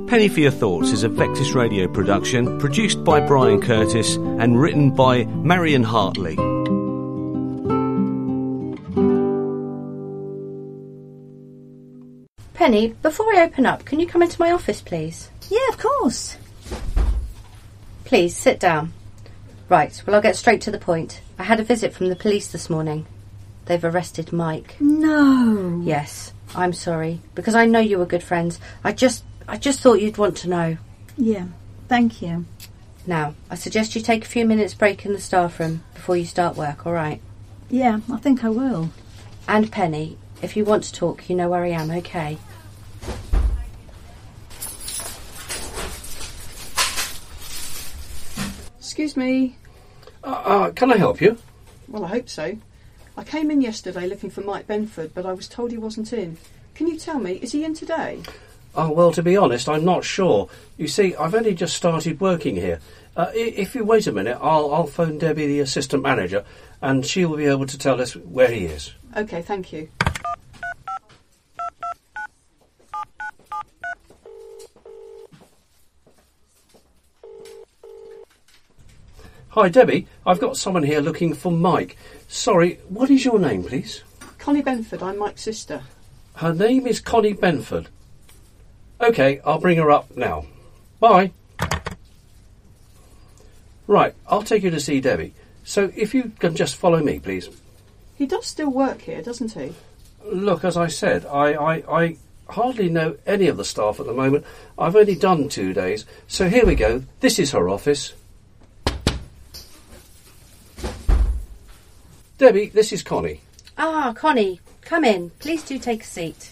Penny for Your Thoughts is a Vectis Radio production, produced by Brian Curtis and written by Marion Hartley. Penny, before I open up, can you come into my office, please? Yeah, of course. Please, sit down. Right, well, I'll get straight to the point. I had a visit from the police this morning. They've arrested Mike. No. Yes, I'm sorry, because I know you were good friends. I just thought you'd want to know. Yeah, thank you. Now, I suggest you take a few minutes break in the staff room before you start work, all right? Yeah, I think I will. And Penny, if you want to talk, you know where I am, okay? Excuse me. Can I help you? Well, I hope so. I came in yesterday looking for Mike Benford, but I was told he wasn't in. Can you tell me, is he in today? Oh, well, to be honest, I'm not sure. You see, I've only just started working here. If you wait a minute, I'll phone Debbie, the assistant manager, and she will be able to tell us where he is. OK, thank you. Hi, Debbie. I've got someone here looking for Mike. Sorry, what is your name, please? Connie Benford, I'm Mike's sister. Her name is Connie Benford. OK, I'll bring her up now. Bye. Right, I'll take you to see Debbie. So if you can just follow me, please. He does still work here, doesn't he? Look, as I said, I hardly know any of the staff at the moment. I've only done 2 days. So here we go. This is her office. Debbie, this is Connie. Ah, Connie, come in. Please do take a seat.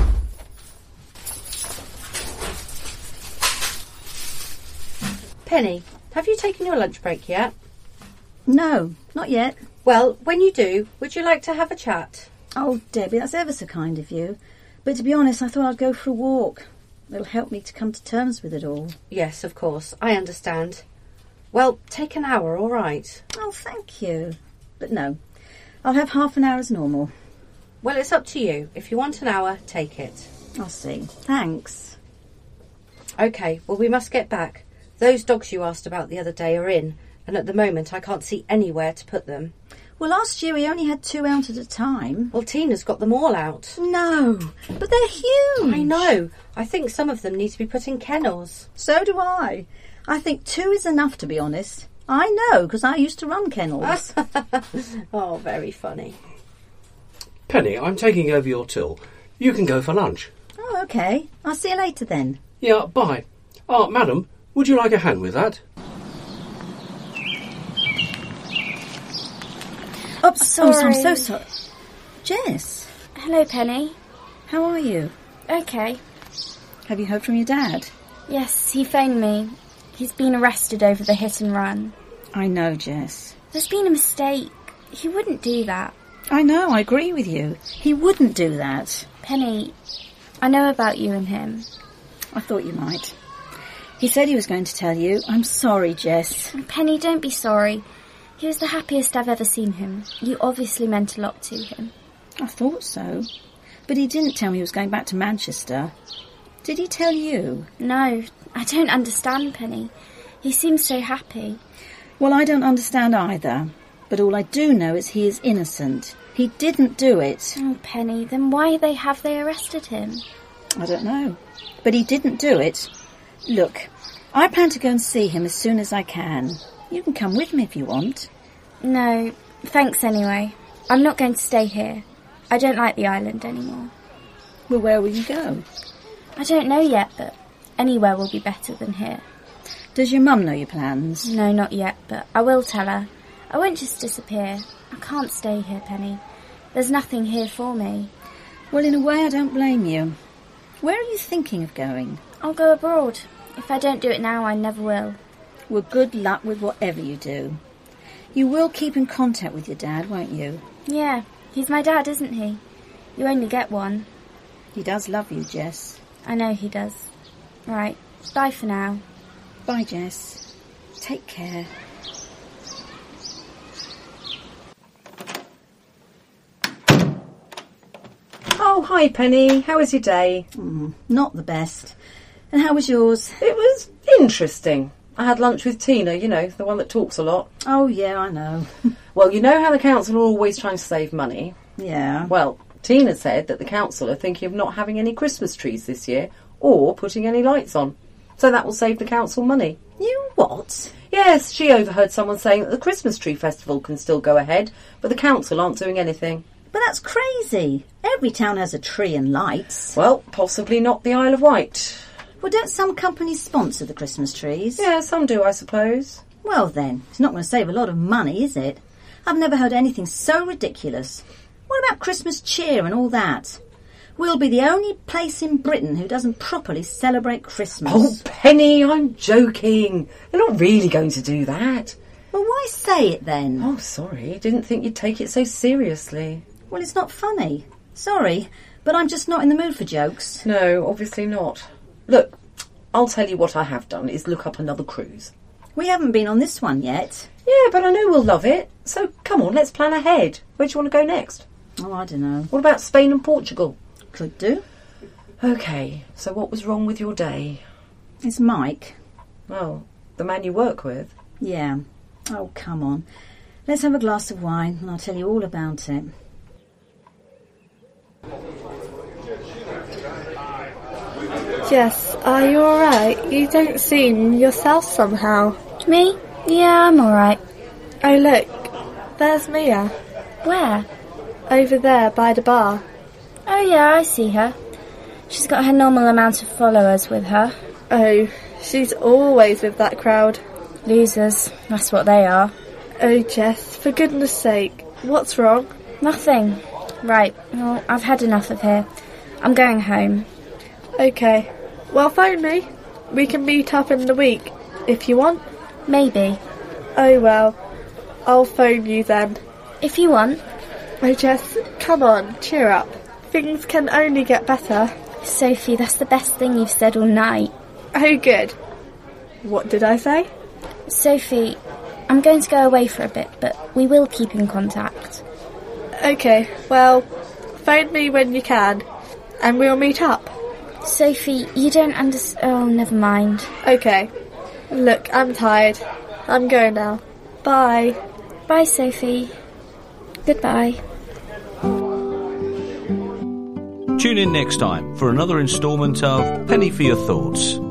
Penny, have you taken your lunch break yet? No, not yet. Well, when you do, would you like to have a chat? Oh, Debbie, that's ever so kind of you. But to be honest, I thought I'd go for a walk. It'll help me to come to terms with it all. Yes, of course, I understand. Well, take an hour, all right? Oh, thank you. But no, I'll have half an hour as normal. Well, it's up to you. If you want an hour, take it. I'll see. Thanks. OK, well, we must get back. Those dogs you asked about the other day are in, and at the moment I can't see anywhere to put them. Well, last year we only had 2 out at a time. Well, Tina's got them all out. No, but they're huge. I know. I think some of them need to be put in kennels. So do I. I think 2 is enough, to be honest. I know, because I used to run kennels. Oh, very funny. Penny, I'm taking over your till. You can go for lunch. Oh, OK. I'll see you later then. Yeah, bye. Madam, would you like a hand with that? Oh, Sorry. I'm so sorry. Jess, Hello, Penny. how are you? OK. Have you heard from your dad? Yes, he phoned me. He's been arrested over the hit and run. I know, Jess. There's been a mistake. He wouldn't do that. I know, I agree with you. He wouldn't do that. Penny, I know about you and him. I thought you might. He said he was going to tell you. I'm sorry, Jess. Penny, don't be sorry. He was the happiest I've ever seen him. You obviously meant a lot to him. I thought so. But he didn't tell me he was going back to Manchester. Did he tell you? No, I don't understand, Penny. He seems so happy. Well, I don't understand either. But all I do know is he is innocent. He didn't do it. Oh, Penny, then why have they arrested him? I don't know. But he didn't do it. Look, I plan to go and see him as soon as I can. You can come with me if you want. No, thanks anyway. I'm not going to stay here. I don't like the island anymore. Well, where will you go? I don't know yet, but anywhere will be better than here. Does your mum know your plans? No, not yet, but I will tell her. I won't just disappear. I can't stay here, Penny. There's nothing here for me. Well, in a way, I don't blame you. Where are you thinking of going? I'll go abroad. If I don't do it now, I never will. Well, good luck with whatever you do. You will keep in contact with your dad, won't you? Yeah, he's my dad, isn't he? You only get one. He does love you, Jess. I know he does. Right, bye for now. Bye, Jess. Take care. Oh, hi, Penny. How was your day? Not the best. And how was yours? It was interesting. I had lunch with Tina, you know, the one that talks a lot. Oh, yeah, I know. Well, you know how the council are always trying to save money? Yeah. Well, Tina said that the council are thinking of not having any Christmas trees this year or putting any lights on. So that will save the council money. You what? Yes, she overheard someone saying that the Christmas tree festival can still go ahead, but the council aren't doing anything. But that's crazy. Every town has a tree and lights. Well, possibly not the Isle of Wight. Well, don't some companies sponsor the Christmas trees? Yeah, some do, I suppose. Well then, it's not going to save a lot of money, is it? I've never heard anything so ridiculous. What about Christmas cheer and all that? We'll be the only place in Britain who doesn't properly celebrate Christmas. Oh, Penny, I'm joking. They're not really going to do that. Well, why say it then? Oh, sorry. Didn't think you'd take it so seriously. Well, it's not funny. Sorry, but I'm just not in the mood for jokes. No, obviously not. Look, I'll tell you what I have done is look up another cruise. We haven't been on this one yet. Yeah, but I know we'll love it. So come on, let's plan ahead. Where do you want to go next? Oh, I don't know. What about Spain and Portugal? Could do. OK, so what was wrong with your day? It's Mike. Oh, the man you work with? Yeah. Oh, come on. Let's have a glass of wine and I'll tell you all about it. Jess, are you alright? You don't seem yourself somehow. Me? Yeah, I'm alright. Oh look, there's Mia. Where? Over there by the bar. Oh yeah, I see her. She's got her normal amount of followers with her. Oh, she's always with that crowd. Losers, that's what they are. Oh Jess, for goodness sake, what's wrong? Nothing. Right, well, I've had enough of here. I'm going home. Okay, well phone me. We can meet up in the week, if you want. Maybe. Oh well, I'll phone you then. If you want. Oh Jess, come on, cheer up. Things can only get better. Sophie, that's the best thing you've said all night. Oh good. What did I say? Sophie, I'm going to go away for a bit, but we will keep in contact. Okay, well, phone me when you can, and we'll meet up. Sophie, you don't understand. Oh, never mind. Okay. Look, I'm tired. I'm going now. Bye. Bye, Sophie. Goodbye. Tune in next time for another instalment of Penny for Your Thoughts.